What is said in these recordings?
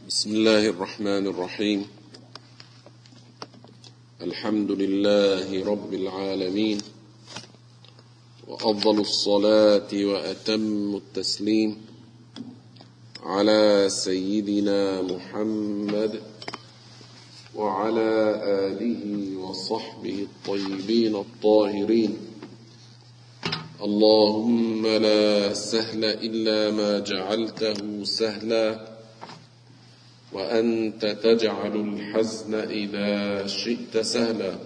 بسم الله الرحمن الرحيم. الحمد لله رب العالمين، وأفضل الصلاة وأتم التسليم على سيدنا محمد وعلى آله وصحبه الطيبين الطاهرين. اللهم لا سهل إلا ما جعلته سهلا، وأنت تجعل الحزن إذا شئت سهلا.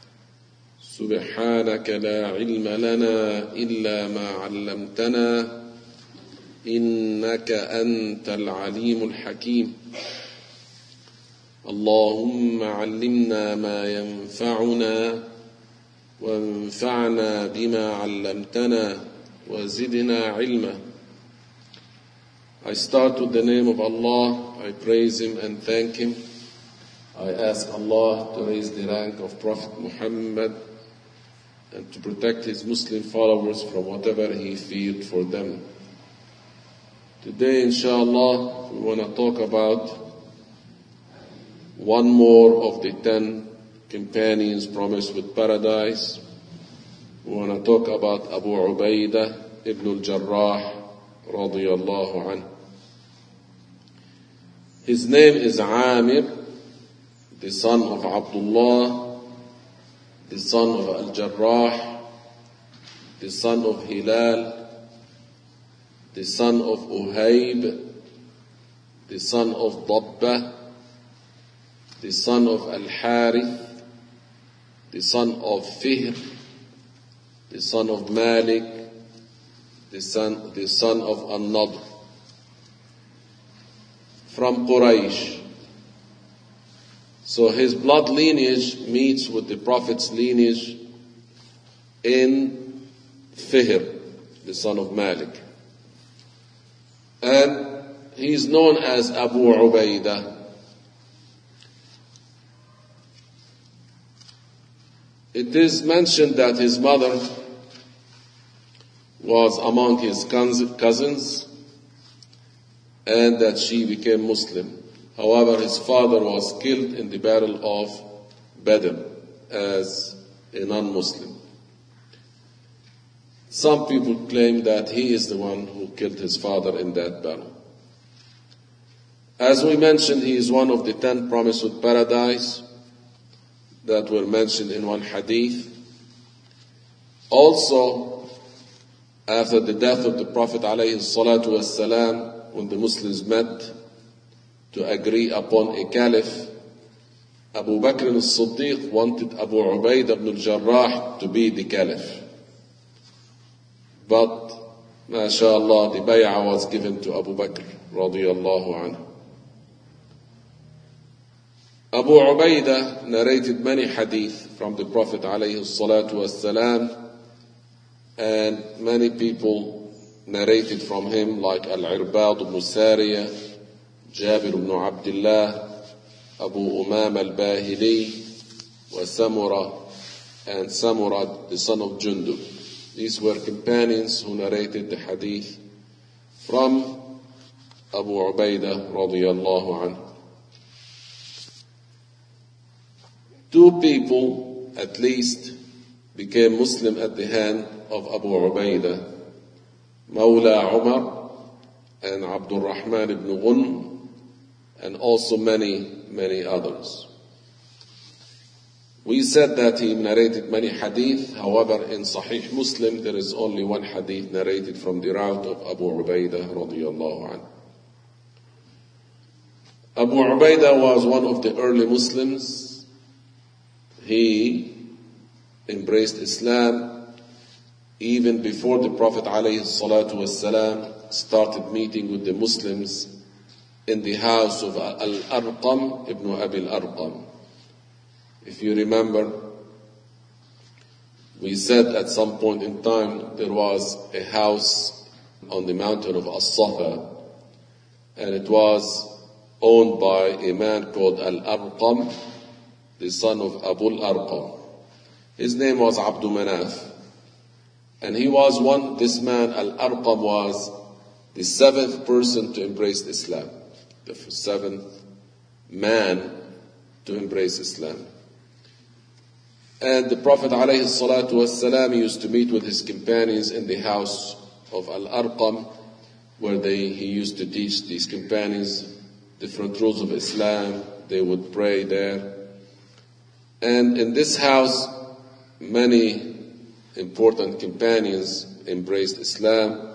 سبحانك لا علم لنا إلا ما علمتنا، إنك أنت العليم الحكيم. اللهم علمنا ما ينفعنا، وانفعنا بما علمتنا، وزدنا علما. I start with the name of Allah. I praise Him and thank Him. I ask Allah to raise the rank of Prophet Muhammad and to protect his Muslim followers from whatever he feared for them. Today, inshallah, we want to talk about one more of the 10 companions promised with paradise. We want to talk about Abu Ubaidah ibn al-Jarrah radiyallahu anhu. His name is Amir, the son of Abdullah, the son of Al-Jarrah, the son of Hilal, the son of Uhayb, the son of Dabbah, the son of Al-Harith, the son of Fihr, the son of Malik, the son of An-Nadr, from Quraysh. So his blood lineage meets with the Prophet's lineage in Fihr, the son of Malik. And he is known as Abu Ubaidah. It is mentioned that his mother was among his cousins and that she became Muslim. However, his father was killed in the battle of Badr as a non-Muslim. Some people claim that he is the one who killed his father in that battle. As we mentioned, he is one of the 10 promised with paradise that were mentioned in one hadith. Also, after the death of the Prophet ﷺ, when the Muslims met to agree upon a caliph, Abu Bakr as-Siddiq wanted Abu Ubaidah ibn al-Jarrah to be the caliph. But, mashallah, the bay'ah was given to Abu Bakr radiyallahu anhu. Abu Ubaidah narrated many hadith from the Prophet ﷺ, and many people narrated from him, like Al-Irbad ibn Sariyah, Jabir ibn Abdullah, Abu Umam al-Bahili, and Samurah, the son of Jundub. These were companions who narrated the hadith from Abu Ubaidah radiyallahu anhu. 2 people, at least, became Muslim at the hand of Abu Ubaidah: Mawla Umar and Abdul Rahman ibn Ghunm, and also many, many others. We said that he narrated many hadith. However, in Sahih Muslim, there is only one hadith narrated from the route of Abu Ubaidah radiyallahu anhu. Abu Ubaidah was one of the early Muslims. He embraced Islam even before the Prophet ﷺ started meeting with the Muslims in the house of Al-Arqam ibn Abi al-Arqam. If you remember, we said at some point in time there was a house on the mountain of As-Safa, and it was owned by a man called Al-Arqam, the son of Abu al-Arqam. His name was Abdul Manaf. And this man Al-Arqam was the 7th person to embrace Islam. the seventh man to embrace Islam. And the Prophet ﷺ used to meet with his companions in the house of Al-Arqam, where he used to teach these companions different rules of Islam. They would pray there. And in this house, many important companions embraced Islam.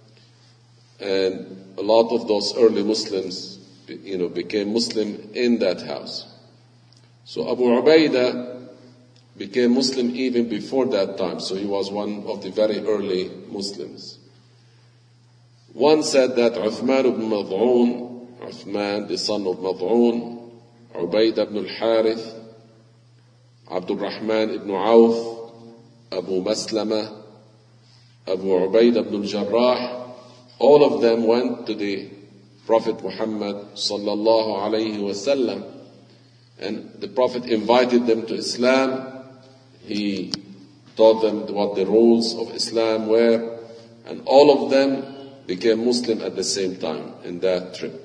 And a lot of those early Muslims, became Muslim in that house. So Abu Ubaidah became Muslim even before that time. So he was one of the very early Muslims. One said that Uthman ibn Mad'un, Uthman, the son of Mad'un, Ubaidah ibn al-Harith, Abdul Rahman ibn Auf, Abu Maslama, Abu Ubaidah ibn al-Jarrah, all of them went to the Prophet Muhammad sallallahu alayhi wasallam, and the Prophet invited them to Islam. He taught them what the rules of Islam were, and all of them became Muslim at the same time in that trip.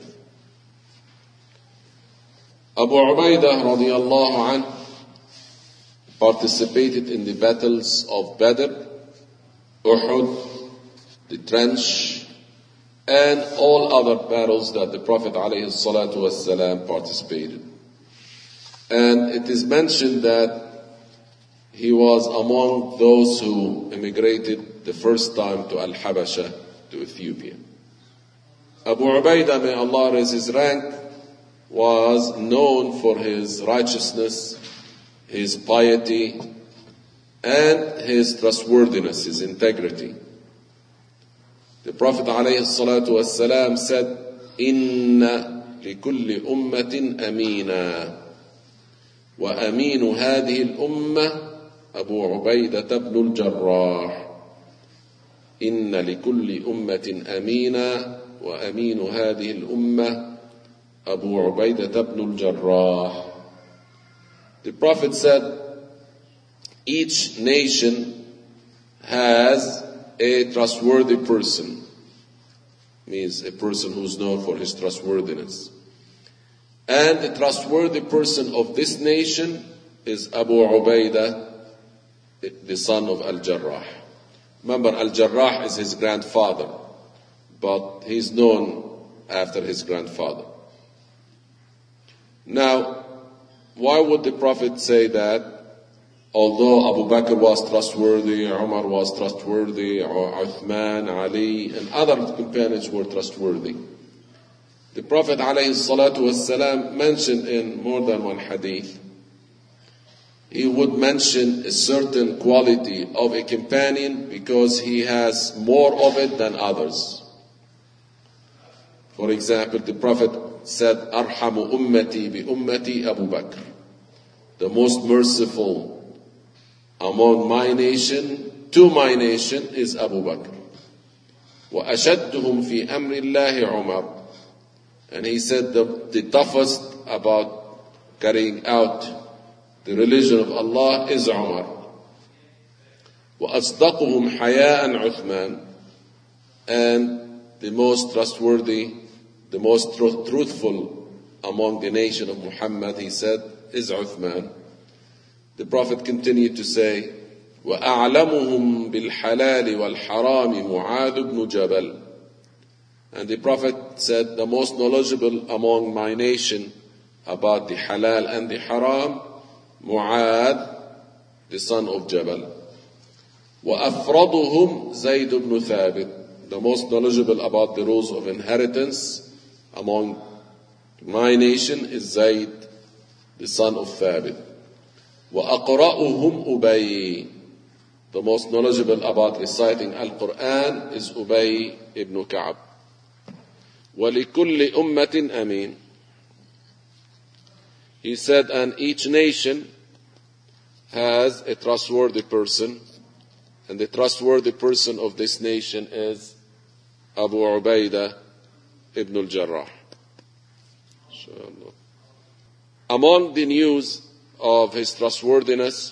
Abu Ubaidah radiallahu anhu participated in the battles of Badr, Uhud, the Trench, and all other battles that the Prophet ﷺ participated. And it is mentioned that he was among those who immigrated the first time to Al-Habasha, to Ethiopia. Abu Ubaidah, may Allah raise his rank, was known for his righteousness, his piety, and his trustworthiness, his integrity. The Prophet ﷺ said, "Inna likulli ummatin amina, wa aminu hadhihi al-ummah Abu Ubaidah ibn al-Jarrah. Inna likulli ummatin amina, wa aminu hadhihi al-ummah Abu Ubaidah ibn al-Jarrah." The Prophet said, each nation has a trustworthy person, means a person who's known for his trustworthiness. And the trustworthy person of this nation is Abu Ubaidah, the son of Al-Jarrah. Remember, Al-Jarrah is his grandfather, but he's known after his grandfather. Now, why would the Prophet say that? Although Abu Bakr was trustworthy, Umar was trustworthy, or Uthman, Ali, and other companions were trustworthy. The Prophet ﷺ mentioned in more than one hadith, he would mention a certain quality of a companion because he has more of it than others. For example, the Prophet said, "Arhamu ummati bi ummati Abu Bakr." The most merciful among my nation, to my nation, is Abu Bakr. وَأَشَدُّهُمْ فِي أَمْرِ اللَّهِ عُمَرٌ. And he said the toughest about carrying out the religion of Allah is Umar. وَأَصْدَقُهُمْ حَيَاءً عُثْمَانٌ. And the most trustworthy, the most truthful among the nation of Muhammad, he said, is Uthman. The Prophet continued to say, وَأَعْلَمُهُمْ بِالْحَلَالِ وَالْحَرَامِ مُعَاذُ بْنُ جَبَلٍ. And the Prophet said, the most knowledgeable among my nation about the halal and the haram, Mu'adh, the son of Jabal. وَأَفْرَضُهُمْ زَيْدُ بْنُ ثَابِتٍ. The most knowledgeable about the rules of inheritance among my nation is Zayd, the son of Thabit. وَأَقْرَأُهُمْ أُبَيٍّ. The most knowledgeable about reciting Al-Quran is Ubay ibn Ka'b. وَلِكُلِّ أُمَّةٍ أَمِينٍ. He said, and each nation has a trustworthy person, and the trustworthy person of this nation is Abu Ubaidah ibn al-Jarrah. Among the news of his trustworthiness,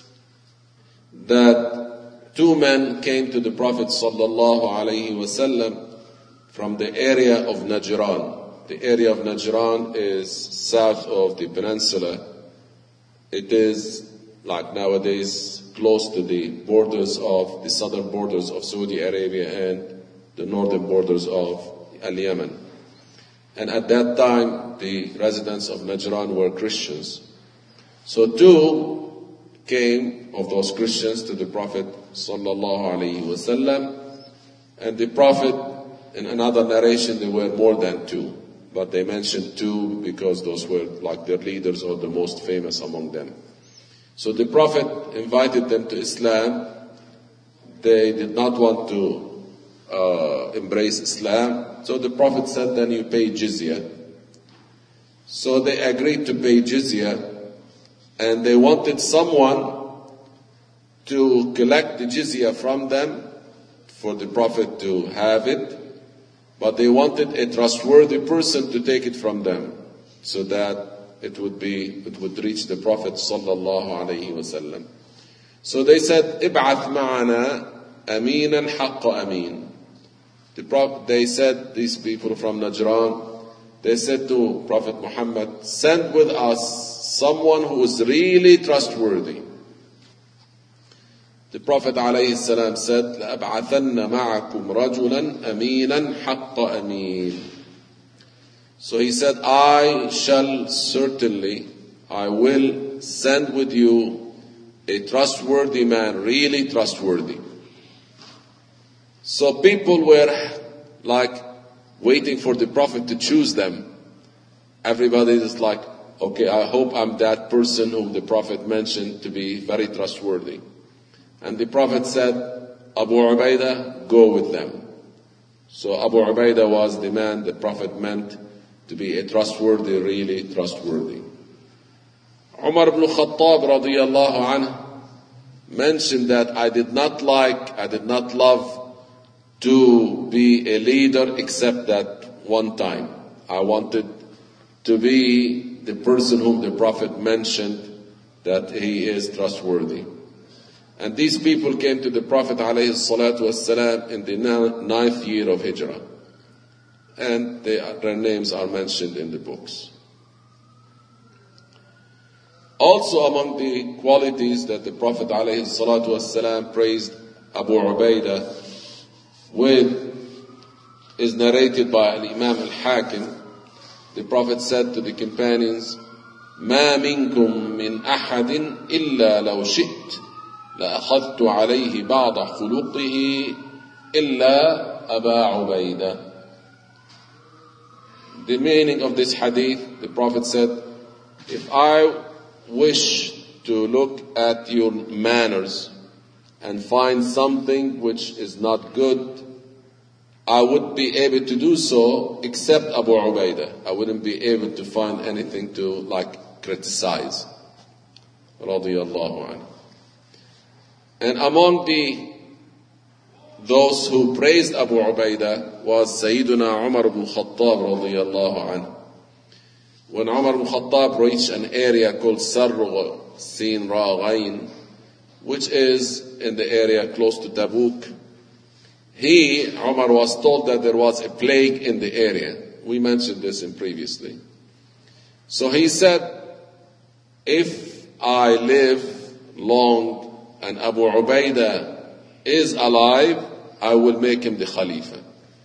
that two men came to the Prophet sallallahu alaihi wasallam from the area of Najran. the area of Najran is south of the peninsula. It is like nowadays close to the borders of the southern borders of Saudi Arabia and the northern borders of Yemen. And at that time, the residents of Najran were Christians. So two came of those Christians to the Prophet sallallahu alaihi wasallam, and the Prophet, in another narration, there were more than two, but they mentioned two because those were like their leaders or the most famous among them. So the Prophet invited them to Islam. They did not want to embrace Islam. So the Prophet said, then you pay jizya. So they agreed to pay jizya, and they wanted someone to collect the jizya from them for the Prophet to have it, but they wanted a trustworthy person to take it from them so that it would reach the Prophet sallallahu alaihi wasallam. So they said, "Ib'ath ma'ana aminan haqqa amin." They said, these people from Najran, they said to Prophet Muhammad, send with us someone who is really trustworthy. The Prophet ﷺ said, لَأَبْعَثَنَّ مَعَكُمْ رَجُلًا أَمِينًا حَقَّ أَمِينًا. So he said, I will send with you a trustworthy man, really trustworthy. So people were like waiting for the Prophet to choose them. Everybody is like, okay, I hope I'm that person whom the Prophet mentioned to be very trustworthy. And the Prophet said, Abu Ubaidah, go with them. So Abu Ubaidah was the man the Prophet meant to be a trustworthy, really trustworthy. Umar ibn Khattab radiyallahu anhu mentioned that I did not love to be a leader except that one time. I wanted to be the person whom the Prophet mentioned that he is trustworthy. And these people came to the Prophet ﷺ in the 9th year of Hijrah. And their names are mentioned in the books. Also among the qualities that the Prophet ﷺ praised Abu Ubaidah with is narrated by Imam al-Hakim. The Prophet said to the companions, مَا مِنْكُمْ مِنْ أَحَدٍ إِلَّا لَوْ شِئْتَ لَأَخَذْتُ عَلَيْهِ بَعْضَ خُلُقِهِ إِلَّا أَبَا عُبَيْدَةَ. The meaning of this hadith, the Prophet said, if I wish to look at your manners and find something which is not good, I would be able to do so except Abu Ubaidah. I wouldn't be able to find anything to criticize. Radiyallahu anhu. And among those who praised Abu Ubaidah was Sayyiduna Umar ibn Khattab radiyallahu anhu. When Umar ibn Khattab reached an area called Sarr Sin Raghain, which is in the area close to Tabuk, Umar was told that there was a plague in the area. We mentioned this previously. So he said, if I live long and Abu Ubaidah is alive, I will make him the Khalifa.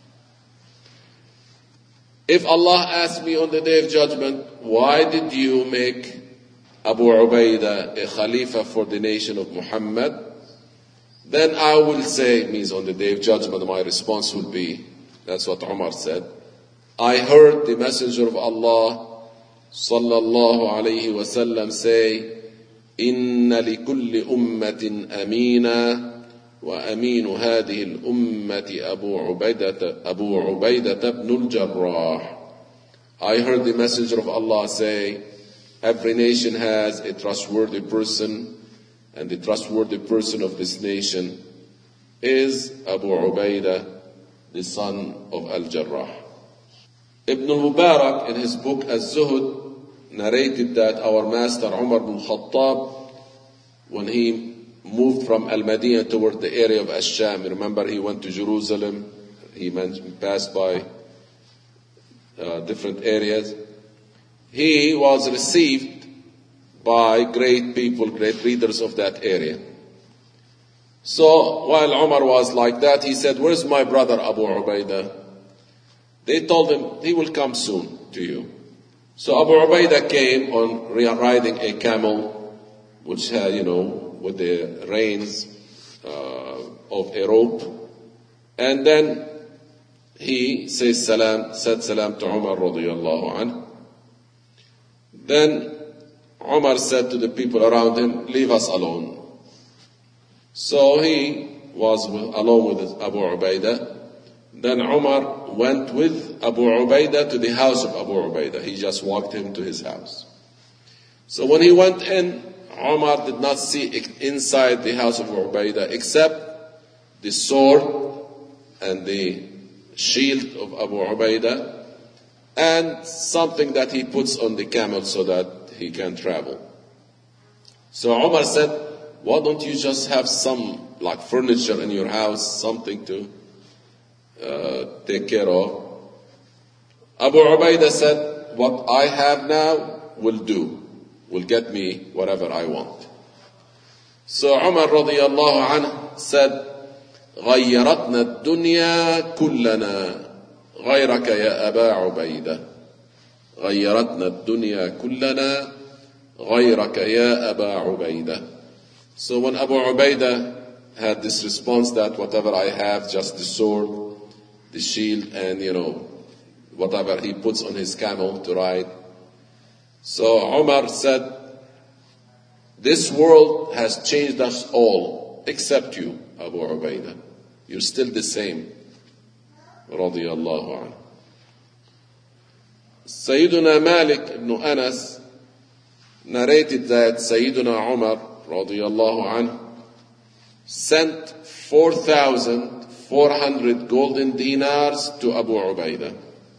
If Allah asks me on the Day of Judgment, why did you make Abu Ubaidah a Khalifa for the nation of Muhammad? Then I will say, means on the Day of Judgment, my response will be, that's what Umar said, I heard the Messenger of Allah sallallahu alayhi wa sallam say, إن لكل أمة أمينا وأمين هذه الأمة أبو عبيدة بن الجراح. I heard the Messenger of Allah say, every nation has a trustworthy person, and the trustworthy person of this nation is Abu Ubaidah, the son of Al-Jarrah. Ibn al-Mubarak in his book Az-Zuhd narrated that our master Umar ibn Khattab, when he moved from Al-Madinah toward the area of Ash-Sham, remember he went to Jerusalem, he passed by different areas. He was received by great people, great leaders of that area. So while Umar was like that, he said, "Where's my brother Abu Ubaidah?" They told him, "He will come soon to you." So Abu Ubaidah came on riding a camel, which had, with the reins of a rope. And then he said salam to Umar radiyallahu anhu. Then Umar said to the people around him, "Leave us alone." So he was alone with Abu Ubaidah. Then Umar went with Abu Ubaidah to the house of Abu Ubaidah. He just walked him to his house. So when he went in, Umar did not see inside the house of Abu Ubaidah except the sword and the shield of Abu Ubaidah and something that he puts on the camel so that he can travel. So Umar said, "Why don't you just have some like furniture in your house, something to take care of?" Abu Ubaidah said, "What I have now will do, will get me whatever I want." So Umar radiyallahu anhu said, "غيرتنا الدنيا كلنا غيرك يا أبا عبيدة غيرتنا الدنيا كلنا غيرك يا أبا عبيدة." So when Abu Ubaidah had this response that whatever I have, just the sword, the shield, and whatever he puts on his camel to ride. So Umar said, "This world has changed us all except you, Abu Ubaidah. You're still the same." Radiyallahu anhu. Sayyiduna Malik ibn Anas narrated that Sayyiduna Umar radiyallahu anhu sent 4,400 golden dinars to Abu Ubaidah.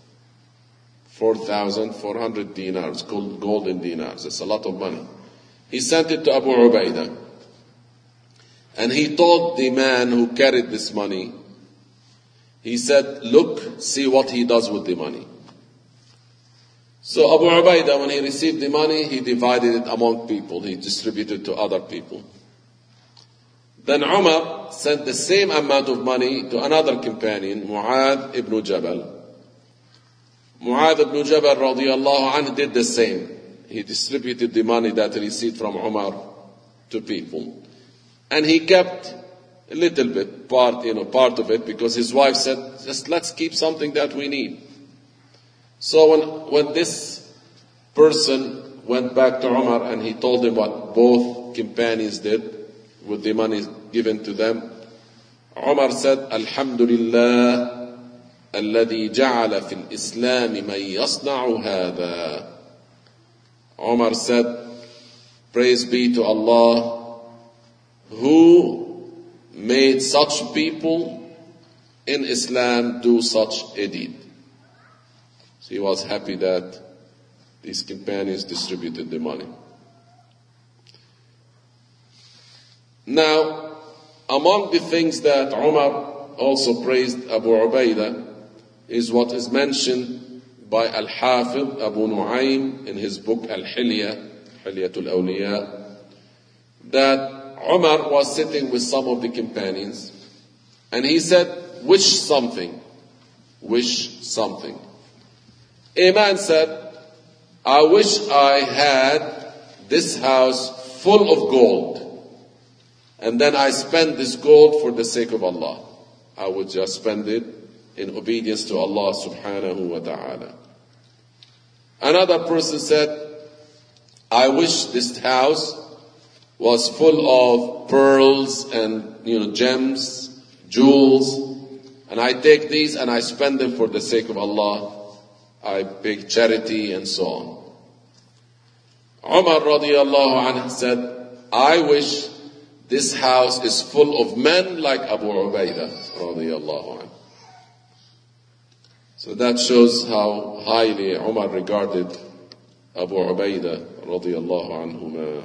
4,400 dinars, golden dinars. That's a lot of money. He sent it to Abu Ubaidah. And he told the man who carried this money, he said, "Look, see what he does with the money." So Abu Ubaidah, when he received the money, he divided it among people. He distributed to other people. Then Umar sent the same amount of money to another companion, Mu'adh ibn Jabal. Mu'adh ibn Jabal radiyallahu anhu did the same. He distributed the money that he received from Umar to people. And he kept a little bit, part of it, because his wife said, "Just let's keep something that we need." So when this person went back to Umar and he told him what both companions did with the money given to them, Umar said, "Alhamdulillah, الذي جعل في الإسلام من يصنع هذا." Umar said, "Praise be to Allah who made such people in Islam do such a deed." So he was happy that these companions distributed the money. Now, among the things that Umar also praised Abu Ubaidah is what is mentioned by Al-Hafidh Abu Nu'aym in his book Al-Hilya, Hilyatul Awliya, that Umar was sitting with some of the companions and he said, "Wish something, wish something." A man said, "I wish I had this house full of gold, and then I spend this gold for the sake of Allah. I would just spend it in obedience to Allah subhanahu wa ta'ala." Another person said, "I wish this house was full of pearls and gems, jewels, and I take these and I spend them for the sake of Allah. I make charity and so on." Umar radiyallahu anhu said, "I wish this house is full of men like Abu Ubaidah radiyallahu anhu." So that shows how highly Umar regarded Abu Ubaidah radiyallahu anhuma.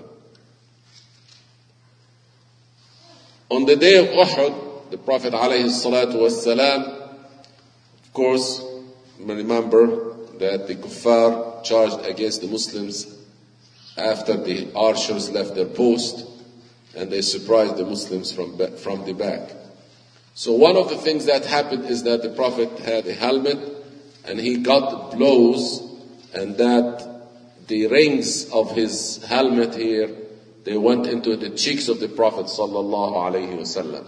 On the day of Uhud, the Prophet alayhi salatu was salam, of course, remember that the kuffar charged against the Muslims after the archers left their post, and they surprised the Muslims from the back. So one of the things that happened is that the Prophet had a helmet, and he got blows, and that the rings of his helmet here, they went into the cheeks of the Prophet sallallahu alaihi wasallam.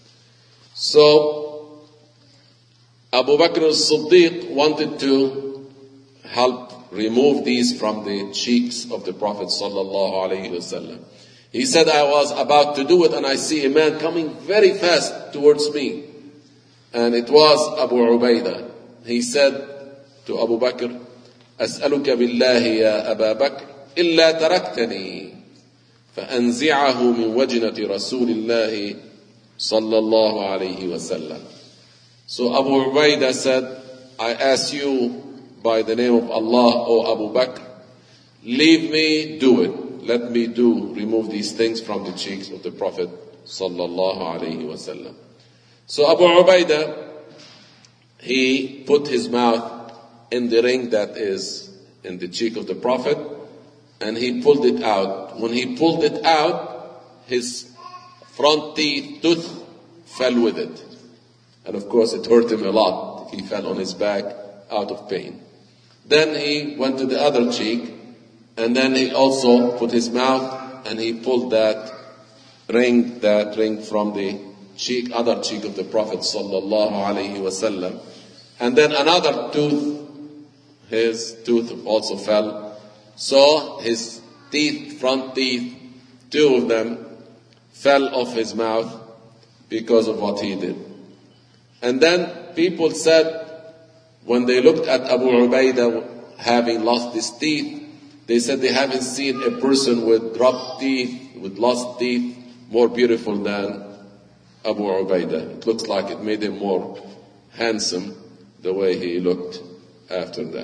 So Abu Bakr as-Siddiq wanted to help remove these from the cheeks of the Prophet sallallahu alaihi wasallam. He said, I was about to do it, and I see a man coming very fast towards me. And it was Abu Ubaidah. He said to Abu Bakr, أسألك بالله يا أبا بكر إلا تركتني فأنزعه من وجنة رسول الله صلى الله عليه وسلم. So Abu Ubaidah said, I ask you by the name of Allah, O Abu Bakr, leave me, do it. Let me remove these things from the cheeks of the Prophet sallallahu alaihi wasallam. So Abu Ubaidah, he put his mouth in the ring that is in the cheek of the Prophet, and he pulled it out. When he pulled it out, his front tooth fell with it. And of course it hurt him a lot. He fell on his back out of pain. Then he went to the other cheek, and then he also put his mouth and he pulled that ring from the other cheek of the Prophet sallallahu alaihi wasallam. And then another tooth, his tooth also fell. So his front teeth, two of them fell off his mouth because of what he did. And then people said, when they looked at Abu Ubaidah having lost his teeth, they said they haven't seen a person with dropped teeth, with lost teeth, more beautiful than Abu Ubaidah. It looks like it made him more handsome the way he looked after that.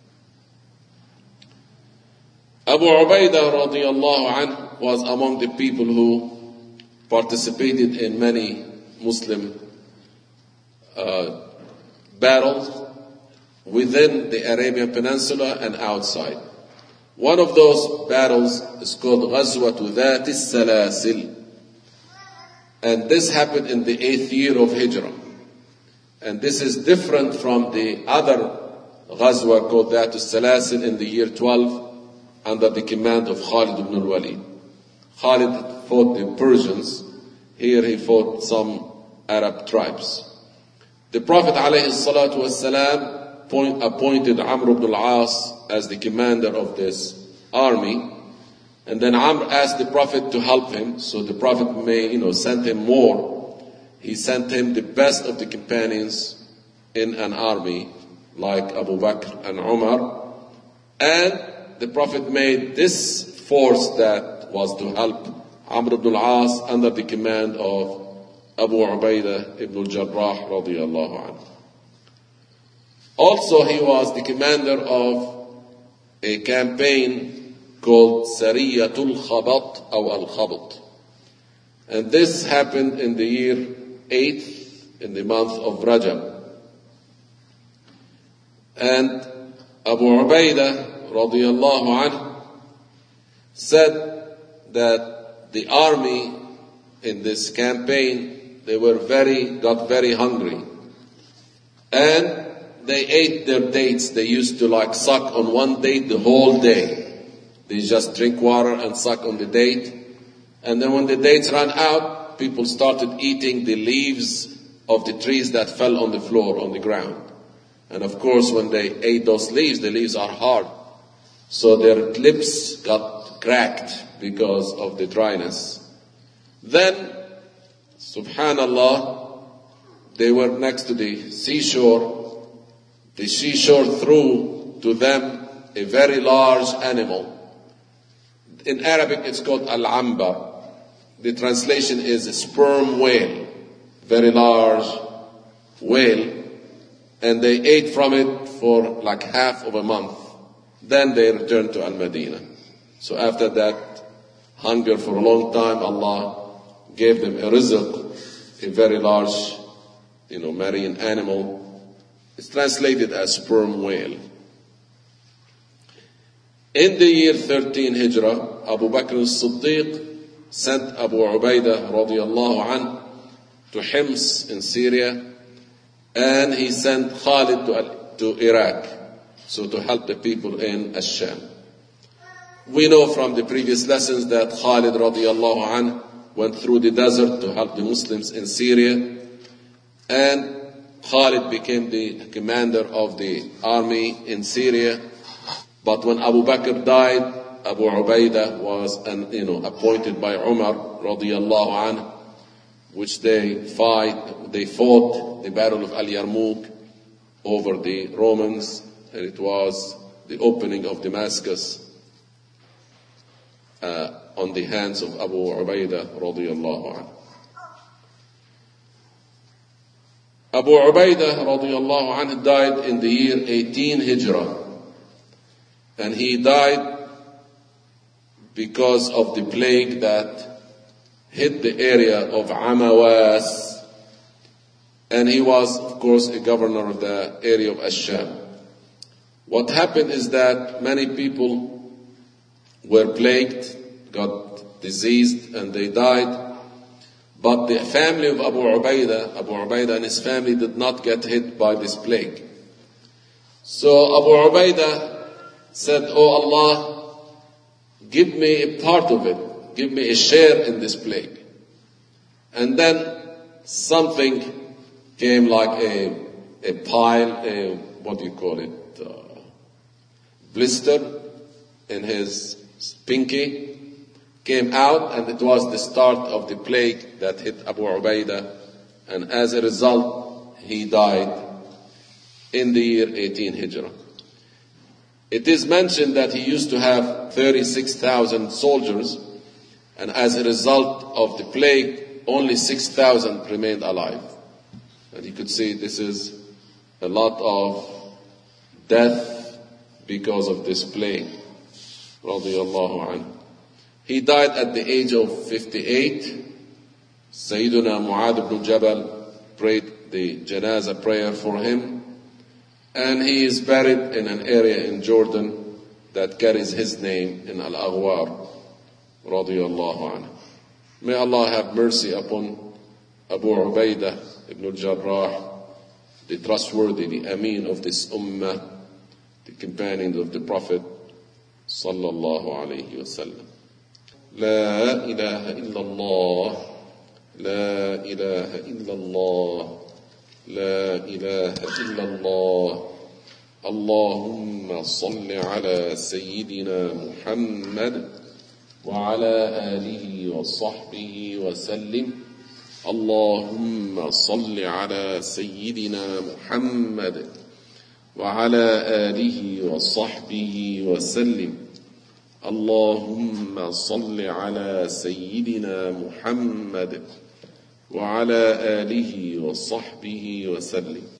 Abu Ubaidah radiallahu anhu was among the people who participated in many Muslim battles within the Arabian Peninsula and outside. One of those battles is called Ghazwatu Dhat al-Salasil. And this happened in the 8th year of Hijrah. And this is different from the other Ghazwa called Dhat al-Salasil in the year 12 under the command of Khalid ibn al-Walid. Khalid fought the Persians. Here he fought some Arab tribes. The Prophet ﷺ appointed Amr ibn al-As as the commander of this army. And then Amr asked the Prophet to help him, so the Prophet sent him more. He sent him the best of the companions in an army, like Abu Bakr and Umar. And the Prophet made this force that was to help Amr ibn al-As under the command of Abu Ubaidah ibn al-Jarrah radiyallahu anhu. Also, he was the commander of a campaign called Sariyatul Khabat or Al-Khabat. And this happened in the year 8th, in the month of Rajab. And Abu Ubaidah radiyallahu anhu said that the army in this campaign, they got very hungry. And they ate their dates. They used to suck on one date the whole day. They just drink water and suck on the date. And then when the dates ran out, people started eating the leaves of the trees that fell on the floor, on the ground. And of course, when they ate those leaves, the leaves are hard. So their lips got cracked because of the dryness. Then, subhanallah, they were next to the seashore. The seashore threw to them a very large animal. In Arabic, it's called al-ambar. The translation is a sperm whale, very large whale. And they ate from it for half of a month. Then they returned to Al-Madinah. So after that hunger for a long time, Allah gave them a rizq, a very large, marine animal. It's translated as sperm whale. In the year 13 Hijrah, Abu Bakr as-Siddiq sent Abu Ubaidah radiallahu anh to Hims in Syria, and he sent Khalid to Iraq, so to help the people in Ash-Sham. We know from the previous lessons that Khalid radiallahu anh went through the desert to help the Muslims in Syria, and Khalid became the commander of the army in Syria. But when Abu Bakr died, Abu Ubaidah was appointed by Umar radiallahu anh, which they fought the Battle of Al-Yarmouk over the Romans, and it was the opening of Damascus on the hands of Abu Ubaidah radiallahu anh. Abu Ubaidah radiallahu anh died in the year 18 Hijrah, and he died because of the plague that hit the area of Amawas, and he was, of course, a governor of the area of Ash-Sham. What happened is that many people were plagued, got diseased, and they died. But the family of Abu Ubaidah and his family did not get hit by this plague. So Abu Ubaidah said, "Oh Allah, give me a part of it. Give me a share in this plague." And then something came like a pile, blister in his pinky, came out, and it was the start of the plague that hit Abu Ubaidah, and as a result, he died in the year 18 Hijrah. It is mentioned that he used to have 36,000 soldiers, and as a result of the plague, only 6,000 remained alive. And you could see this is a lot of death because of this plague. Radiallahu anhu. He died at the age of 58. Sayyiduna Mu'adh ibn Jabal prayed the janazah prayer for him, and he is buried in an area in Jordan that carries his name in Al-Aghwar. Radiyallahu anhu. May Allah have mercy upon Abu Ubaidah ibn al-Jarrah, the trustworthy, the Ameen of this ummah, the companion of the Prophet sallallahu alayhi wa sallam. لا إله إلا الله لا إله إلا الله لا إله إلا الله اللهم صل على سيدنا محمد وعلى آله وصحبه وسلم اللهم صل على سيدنا محمد وعلى آله وصحبه وسلم اللهم صل على سيدنا محمد وعلى آله وصحبه وسلم.